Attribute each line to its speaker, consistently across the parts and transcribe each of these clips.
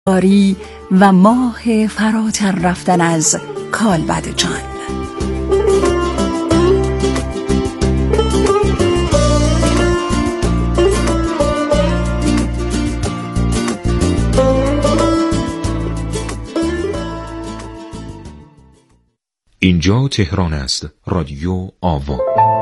Speaker 1: آری و ماه فراتر رفتن از کالبد جان.
Speaker 2: اینجا تهران است. رادیو آوا.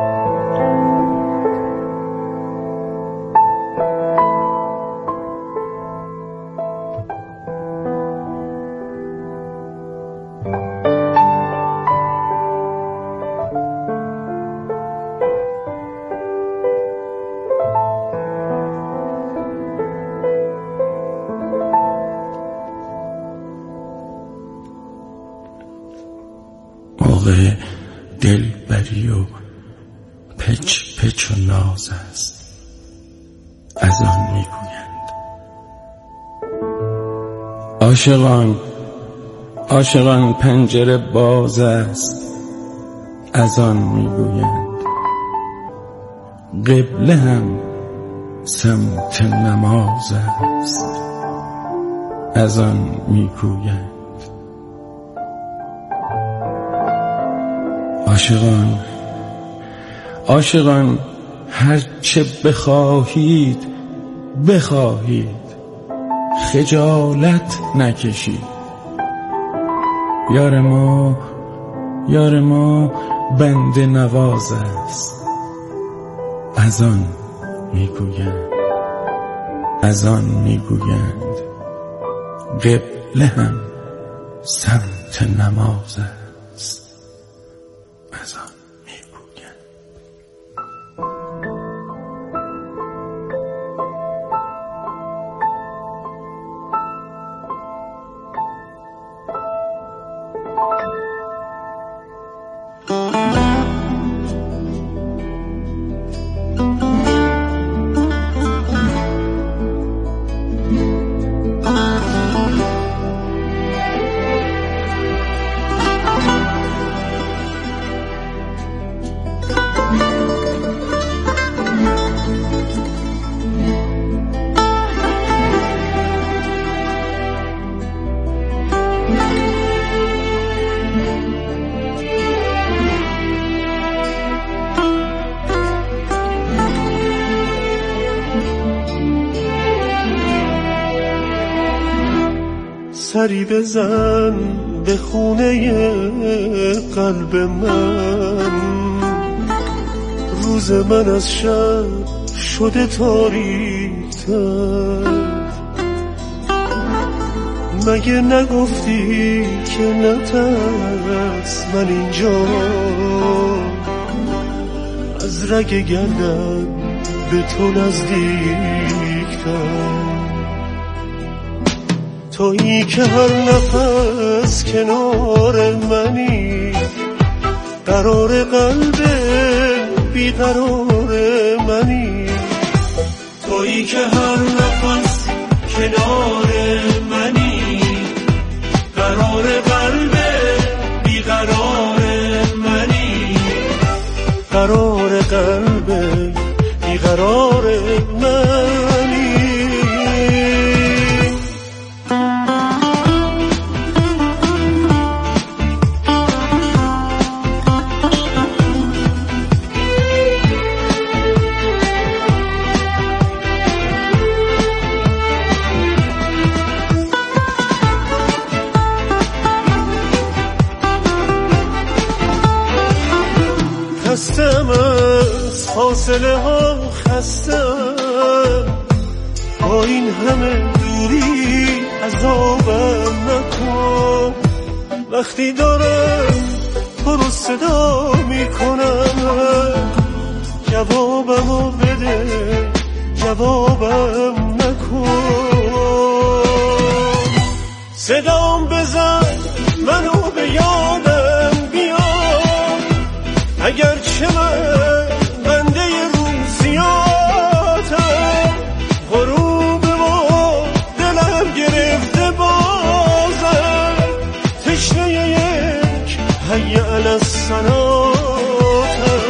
Speaker 3: موقع دلبری و پچ پچ و ناز است، از آن میگویند. عاشقان پنجره باز است، از آن میگویند. قبله هم سمت نماز است، از آن میگویند. عاشقان هر چه بخواهید خجالت نکشید. یار ما بنده نواز است، از آن میگویند. قبله هم سمت نماز است، از آن میگویند.
Speaker 4: سری بزن به خونه قلب من، روز من از شب شده تاریک‌تر. مگه نگفتی که نترس، من اینجا از رگ گردن به تو نزدیک‌تر. تویی که هر نفس کنار منی، قرار قلب بیقرار منی. تویی که هر نفس کنار منی، قرار قلب بیقرار منی. قرار قلب بیقرار منی. خستم از فاصله ها، خستم با این همه دوری، عذابم نکن. وقتی دارم تو رو صدا میکنم، جوابمو بده، جوابم نکن. صدام بزن منو به یادم بیار، اگرچه من بنده روزیاتم. غروب ما دلم گرفته بازم، تشنه یک حی علی الصلاتم.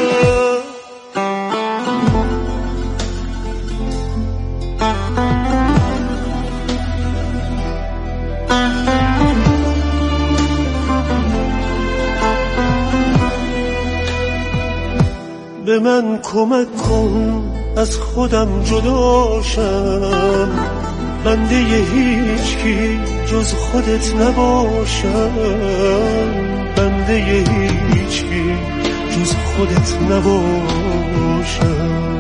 Speaker 4: به من کمک کن از خودم جداشم، بنده هیچکی جز خودت نباشم، بنده هیچکی جز خودت نباشم.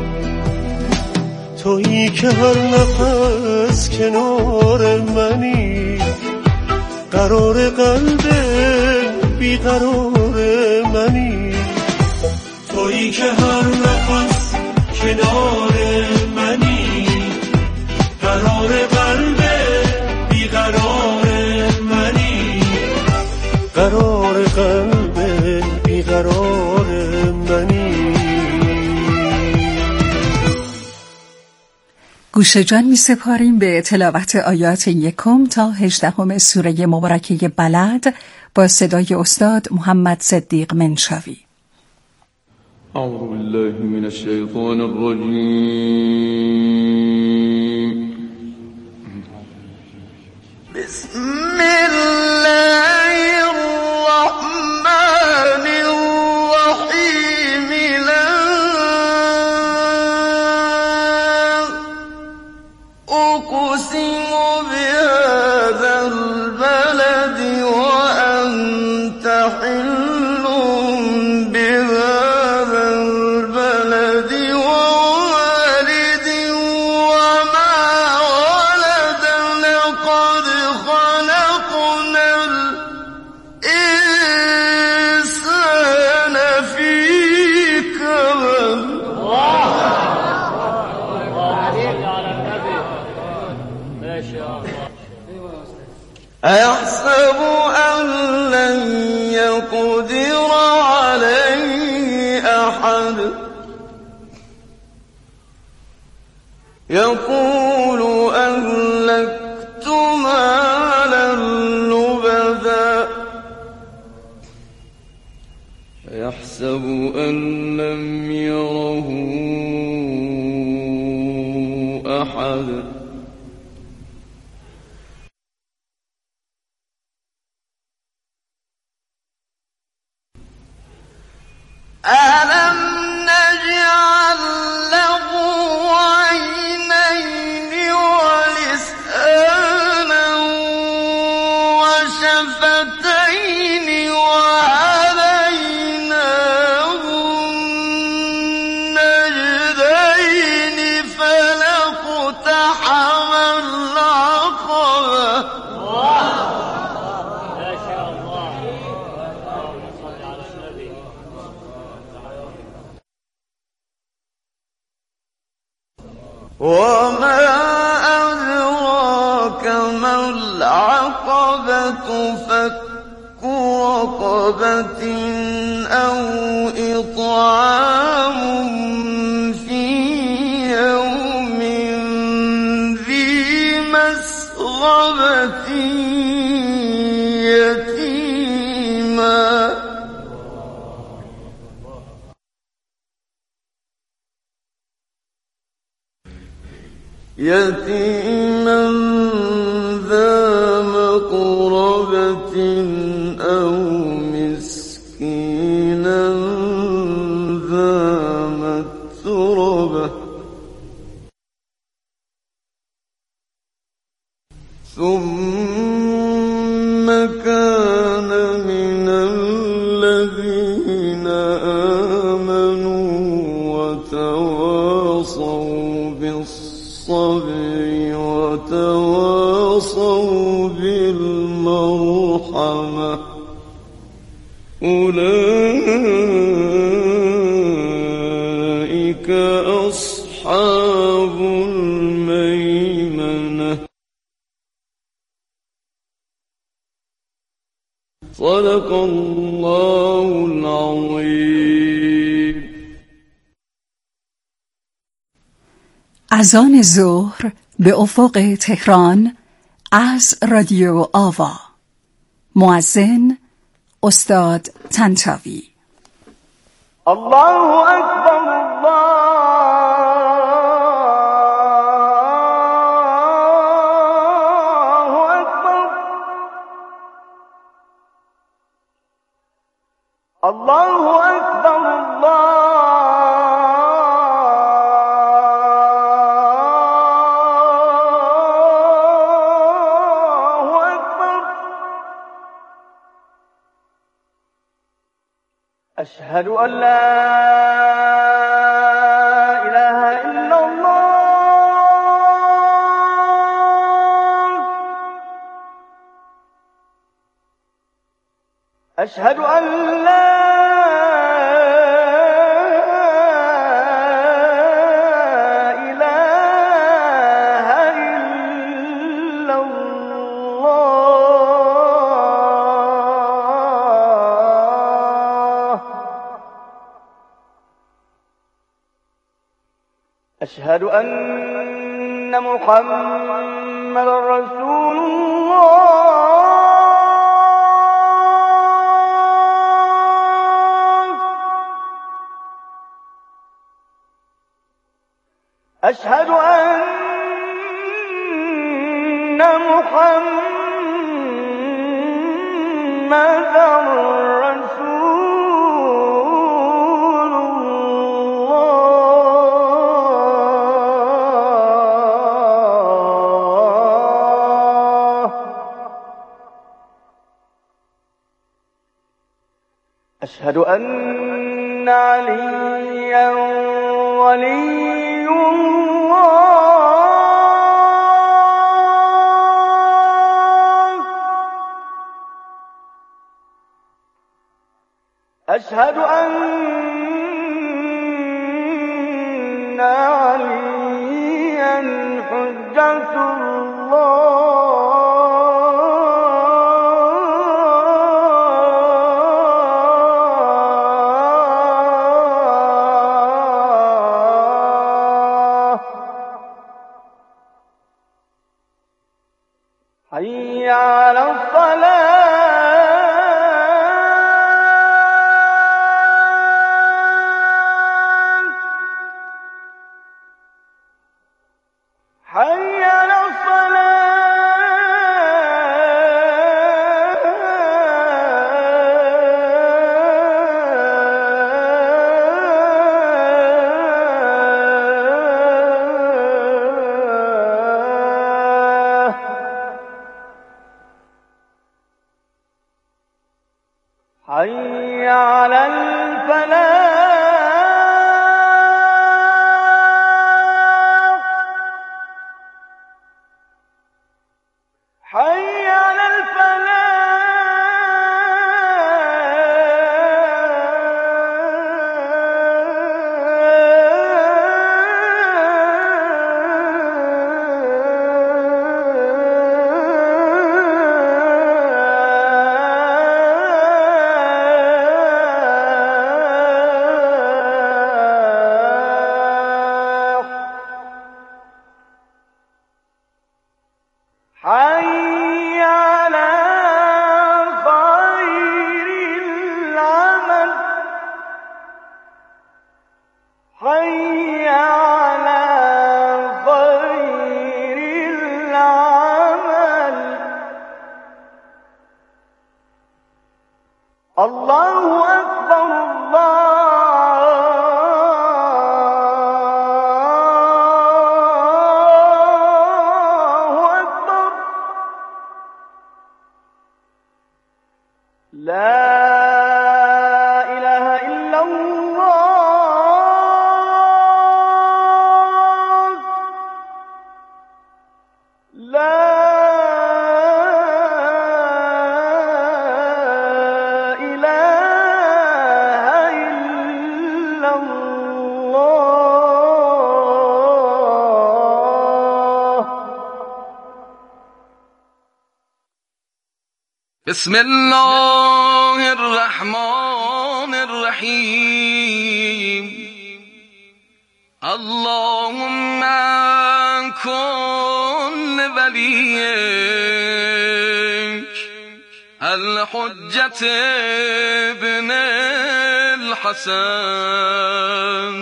Speaker 4: تویی که هر نفس کنار منی، قرار قلب بیقرار منی. تویی که هر نفس کنار منی، قرار قلب بیقرار منی، قرار قلب بیقرار منی.
Speaker 1: گوش جان می سپاریم به تلاوت آیات 1 تا 18 سوره مبارکه بلد با صدای استاد محمد صدیق منشاوی.
Speaker 5: أعوذ بالله من الشيطان الرجيم. بسم الله الرحمن الرحيم. لا أقسم بهذا البلد وأنت حل بهذا البلد ووالد وما ولد. لقد خلقنا الإنسان في كبد. أيحسب أن لن يقدر عليه أحد. يقول أهلكت مالا لبدا. أيحسب أن لم يره أحد. ألم نجعل له عينين ولسانا وشفتين وهديناه النجدين فلاقتحم العقبة. ما شاء الله. صل على النبي. وما أدراك ما العقبة. فك رقبة أو إطعام في يوم ذي مسغبة يتيما. يتيما ذا مقربة أو مسكينا ذا متربة. ثم كان من الذين آمنوا وتواصوا بالصبر وتواصوا بالمرحمة. أولئك أصحاب الميمنة. صدق الله العظيم.
Speaker 1: اذان ظهر به افق تهران از رادیو آوا. مؤذن استاد طنطاوی.
Speaker 6: الله اکبر. الله اکبر. الله أكبر الله أكبر. أشهد أن لا إله إلا الله. أشهد أن لا إله إلا الله. أشهد أن محمدا رسول الله. أشهد أن محمدا رسول الله. أشهد أن عليا ولي الله. أشهد أن عليا حجة الله. حي على الصلاة. حي على الصلاة. حي على الفلاح. حي على الفلاح. حي على خير العمل. حي على خير العمل. الله أكبر الله أكبر. لا إله إلا الله. لا إله إلا الله.
Speaker 7: بسم الله الرحمن الرحيم. اللهم كن وليك الحجة ابن الحسن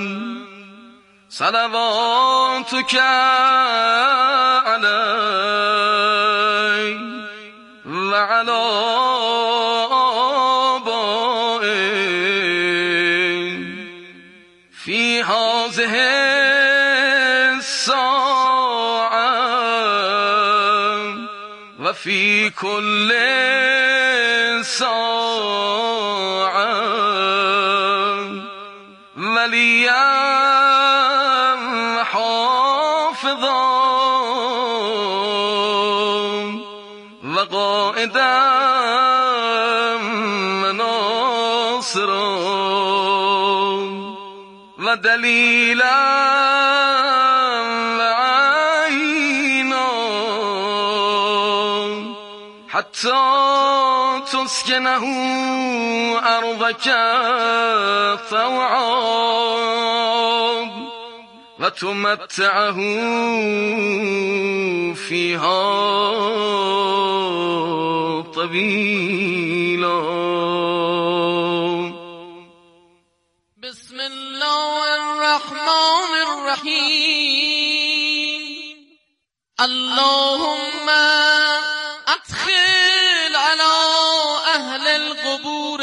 Speaker 7: صلواتك عليه وعلى آبائه وفي كل ساعة وليا حافظا وقائدا مناصرا ودليلا حتى تسكنه أرضك طوعا وتمتعه فيها طويلا.
Speaker 5: بسم الله الرحمن الرحيم. اللهم أدخل على أهل القبور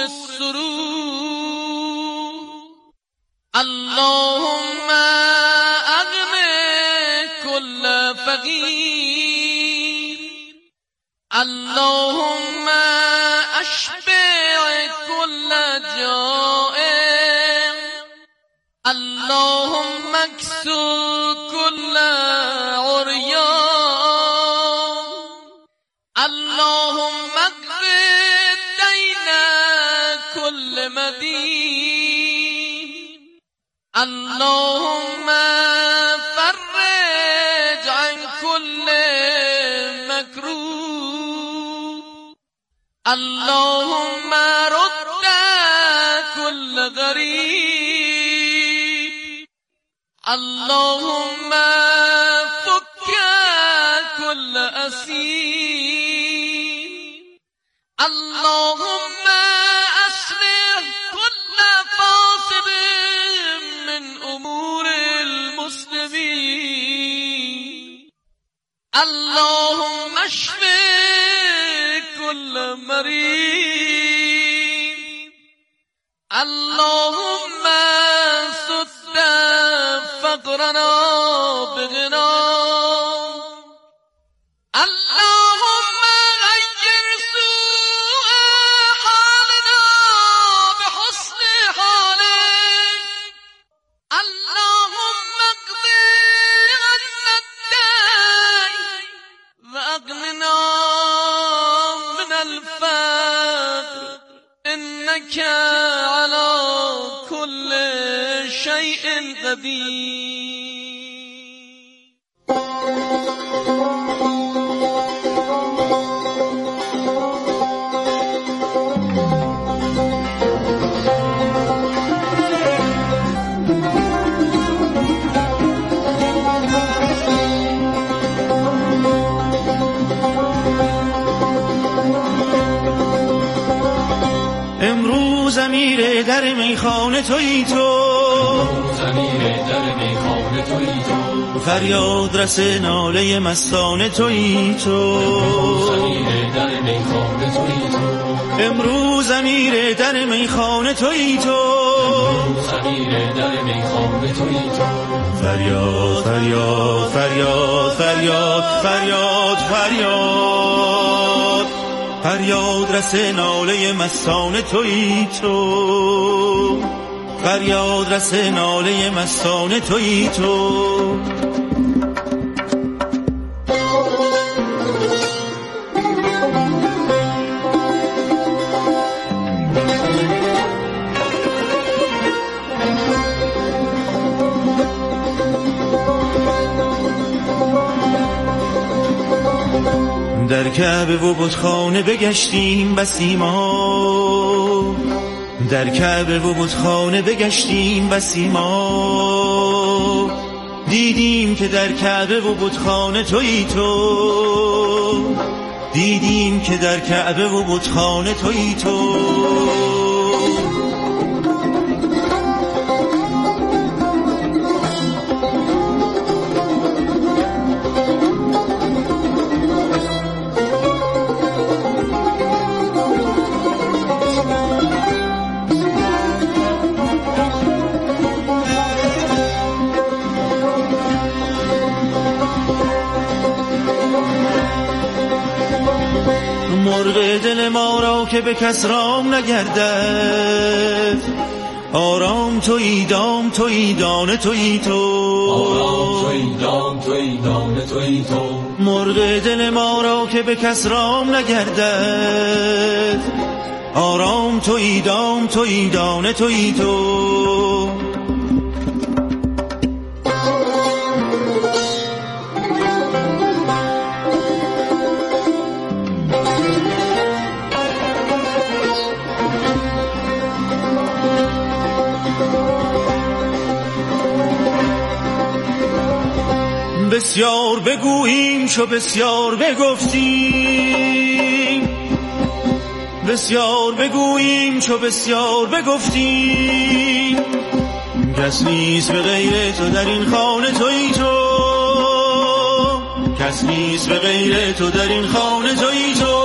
Speaker 5: السرور. اللهم أغنِ كل فقير. اللهم أشبع كل جائع. اللهم اكسو كل عريان. اللهم اقض دين كل مدين. اللهم فرج عن كل مكروه. اللهم رد كل غريب. اللهم فك كل أسير. اللهم أصلح كل فاسد من أمور المسلمين. اللهم اشف كل مريض. اللهم سد فقرنا بغنى. اللهم غير سوء حالنا بحسن حالك. اللهم اقض عنا الدين وأغننا من الفقر. إنك على كل شيء قدير.
Speaker 4: امروز امیر در میخانه تویی تو. فریاد رس ناله مستانه تویی تو. امروز امیر در میخانه تویی تو. فریاد فریاد فریاد فریاد فریاد فریاد فریاد رس ناله مستانه تویی تو. فریاد رس ناله مستانه تویی تو. در کعبه و بتخانه بگشتیم بسی ما. در کعبه و بتخانه بگشتیم بسی ما. دیدیم که در کعبه و بتخانه تویی تو. دیدیم که در کعبه و بتخانه تویی تو. مرغ دل ما را که به کس رام نگردد، آرام تویی دام تویی دانه تویی تو،
Speaker 8: آرام تویی دام تویی دانه تویی تو.
Speaker 4: مرغ دل ما را که به کس رام نگردد، آرام تویی دام تویی دانه تویی تو. بسیار بگوییم چو بسیار بگفتیم، بسیار بگوییم چو بسیار بگفتیم، کس نیست به غیر تو در این خانه تویی تو، کس نیست به غیر تو در این خانه تویی تو.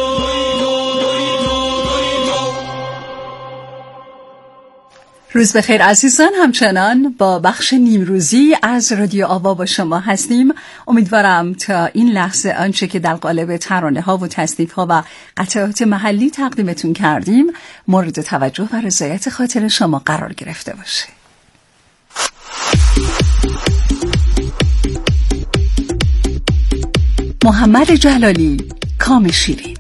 Speaker 1: روز بخیر عزیزان، همچنان با بخش نیمروزی از رادیو آوا با شما هستیم. امیدوارم تا این لحظه آنچه که در قالب ترانه ها و تصنیف ها و قطعات محلی تقدیمتون کردیم مورد توجه و رضایت خاطر شما قرار گرفته باشه. محمد جلالی، کام شیرین.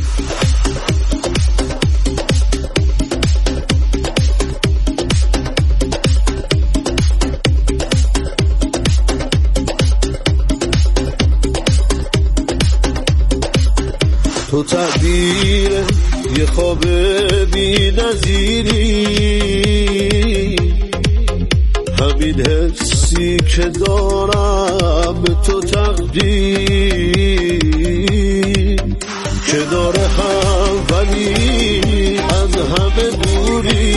Speaker 9: تو تعبیر یه خواب بی نظیری، همین حسی که دارم به تو تقدیر، که داره هم ولی از همه دوری،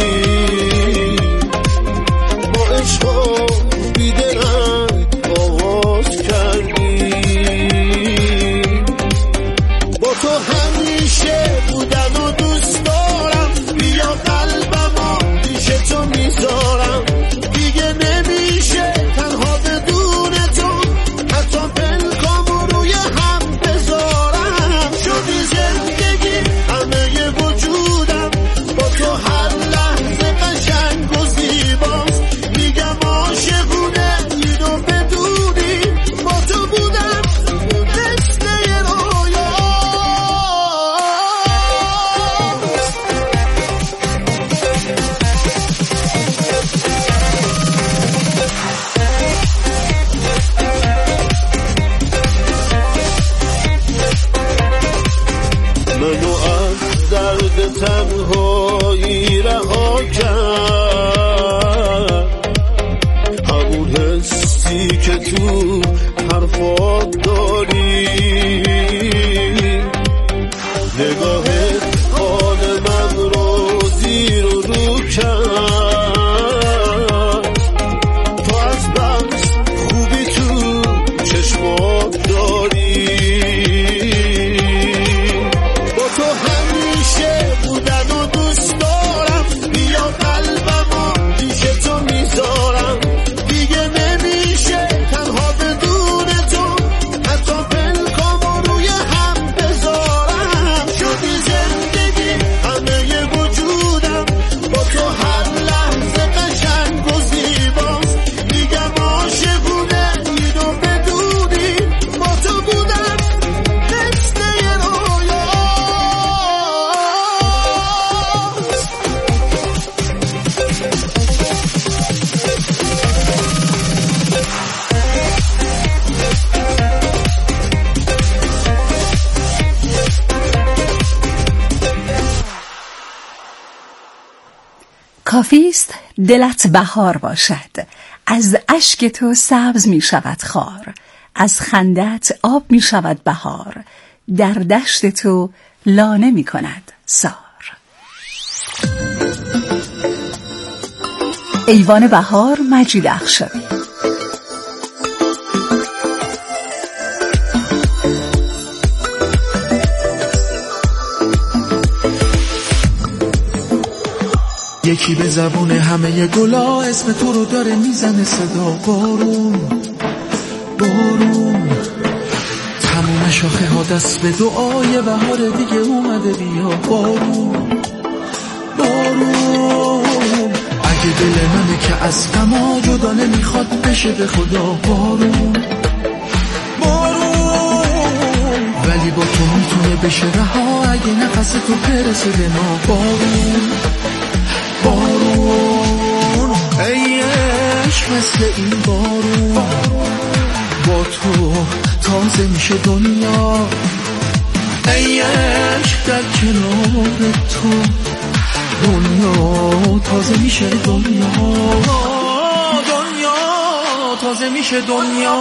Speaker 9: با عشق و بیدرنگ آغاز کردی، تو همیشه بودن و دوست دارم، بیا قلبمو پیش تو میذارم، دیگه نمیشه تنها بدون تو، حتی پلکامو روی هم بذارم، شدی زندگی همه وجودم، با تو هر لحظه قشنگ و زیباست، میگم عاشقونه اینو بدونی، با تو بودم مثل یه رویا. منو از درد تنهایی رها کرد، همون حسی که تو حرفات داری، نگاهت حال من رو زیر و رو کرد، تو از بس خوبی تو چشمات داری، تو همیشه بودن و دوست دارم، بیا قلبمو پیش تو میذارم، دیگه نمیشه تنها بدون تو، حتی پلکامو روی هم بذارم، شدی زندگی همه وجودم، با تو هر لحظه قشنگ و زیباست، میگم عاشقونه اینو بدونی، با تو بودم مثل یه رویا.
Speaker 1: کافیست دلت بهار باشد، از اشک تو سبز می شود خار، از خندت آب می شود بهار، در دشت تو لانه می کند سار. ایوان بهار، مجید اخشابی.
Speaker 10: یکی به زبون همه گلا اسم تو رو داره میزنه صدا، بارون بارون، تموم شاخه ها دست به دعای بهار دیگه اومده، بیا بارون بارون. اگه دل منه که از غما جدا نمیخواد بشه به خدا بارون بارون. ولی با تو میتونه بشه رها اگه نفس تو برسه به ما بارون بارون. ای عشق مثل این بارون، با تو تازه میشه دنیا. ای عشق در کنار تو دنیا تازه میشه دنیا، دنیا تازه میشه دنیا.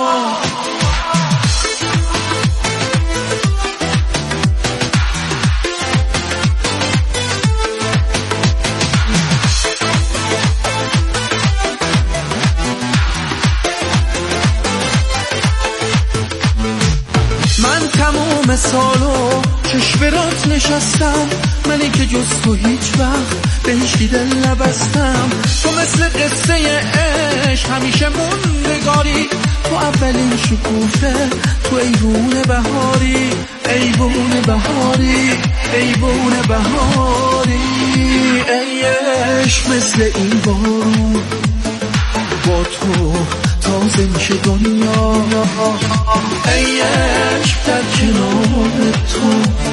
Speaker 10: من تموم سالو چشم برات نشستم، منی که جز تو هیچ وقت به هیچ دل نبستم. تو مثل قصه عشق همیشه موندگاری، تو اولین شکوفه، تو ایوون بهاری، ایوون بهاری، ایوون بهاری. ای عشق مثل این بارون، با تو تازه میشه دنیا. ای عشق در کنار تو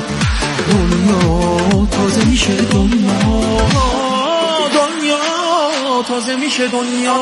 Speaker 10: دنیا تازه میشه دنیا، دنیا تازه میشه دنیا.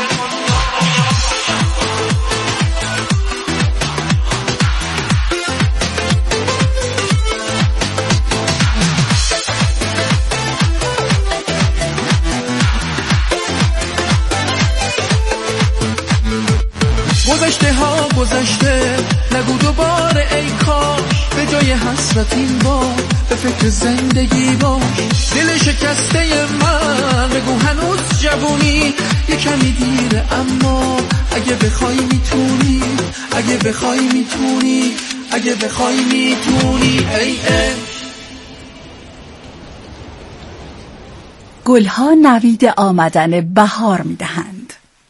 Speaker 10: گذشته ها گذشته نگو دوباره ای کاش، به جای حسرت این بار به فکر زندگی باش. دل شکسته من بگو هنوز جوونی، یه کمی دیره اما اگه بخوای میتونی، اگه بخوای میتونی، اگه بخوای میتونی. ای
Speaker 1: گلها نوید آمدن بهار میدهند.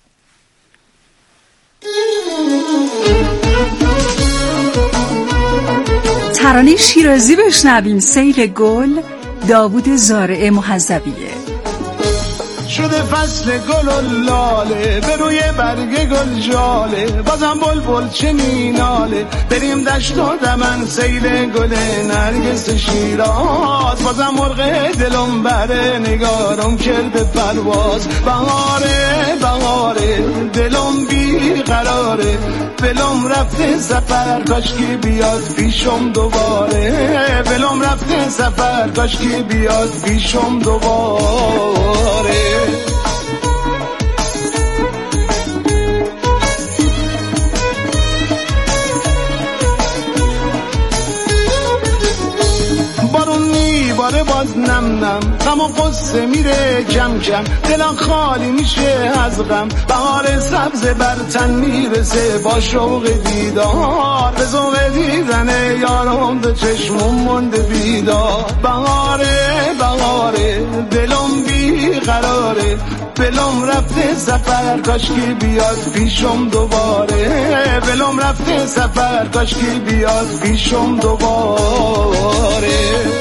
Speaker 1: ترانه شیرازی بشنویم. سیل گل، داوود زارع محذبیه.
Speaker 9: شده فصل گل و لاله، به روی برگ گل جاله، بازم بلبل چه میناله. بریم دشت و دمن سیل گل نرگس شیراز، بازم مرغ دلم بره نگارم کرده پرواز. بهاره بهاره دلم بی قراره، دلم رفته سفر کاشکی بیاد پیشم دوباره. دلم رفته سفر کاشکی بیاد پیشم دوباره. بارون میباره باز نم نم، غم و قصه میره کم کم، دلم خالی میشه از غم. بهار سبز بر تن میرسه با شوق دیدار، به ذوق دیدن یارم دو چشمم مونده بیدار. بهاره بهاره دلم بی قراره، دلم رفته سفر کاشکی بیاد پیشم دوباره. دلم رفته سفر کاشکی بیاد پیشم دوباره.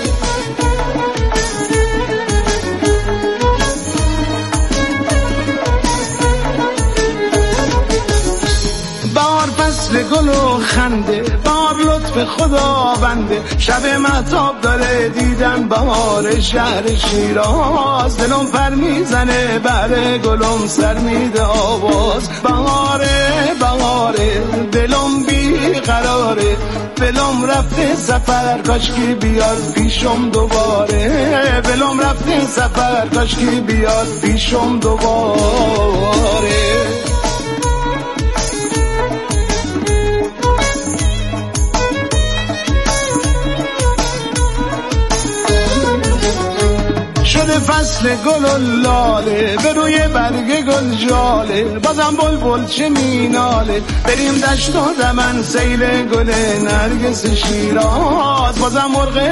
Speaker 9: بهار فصل گل و خنده، بهار لطف خدا بنده، شب مهتاب داره دیدن بهار شهر شیراز. دلم پر میزنه بره گلم سر میده آواز. بهاره بهاره دلم بی قراره، دلم رفته سفر کاشکی بیاد پیشم دوباره. دلم رفته سفر کاشکی بیاد پیشم دوباره. شده فصل گل و لاله، به روی برگ گل جاله، بازم بلبل چه میناله. بریم دشت و دمن سیل گل نرگس شیراز، بازم مرغ